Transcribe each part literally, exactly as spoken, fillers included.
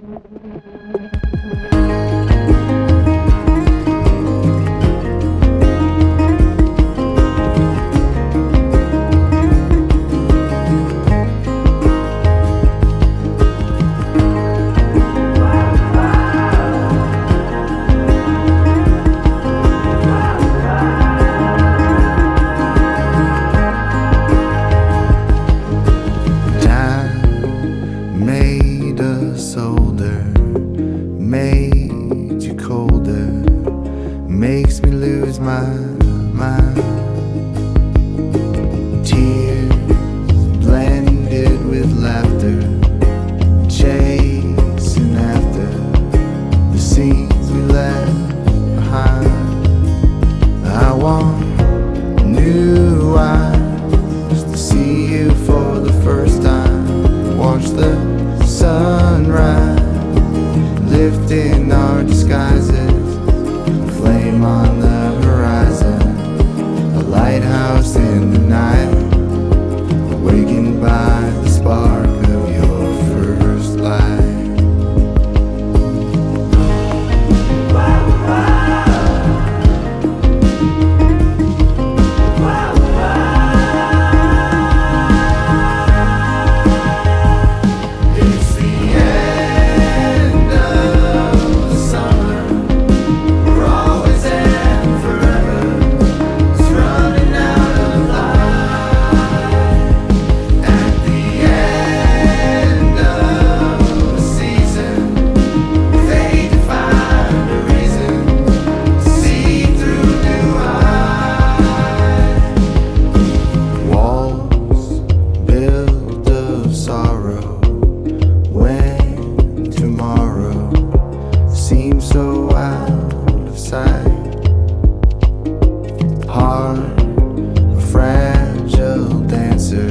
Made us older, made you colder, makes me lose my mind. Tears blended with laughter, chasing after the scenes we left behind. I want new eyes to see you for the first time. Watch the sunrise, lifting our disguises, a flame on the horizon, a lighthouse in the night, awakened by the spark of your first light. So out of sight, heart, a fragile dancer,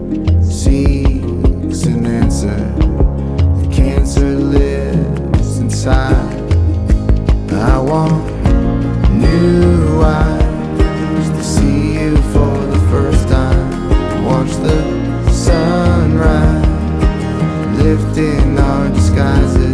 seeks an answer. The cancer lives inside. I want new eyes to see you for the first time. Watch the sunrise, lifting our disguises,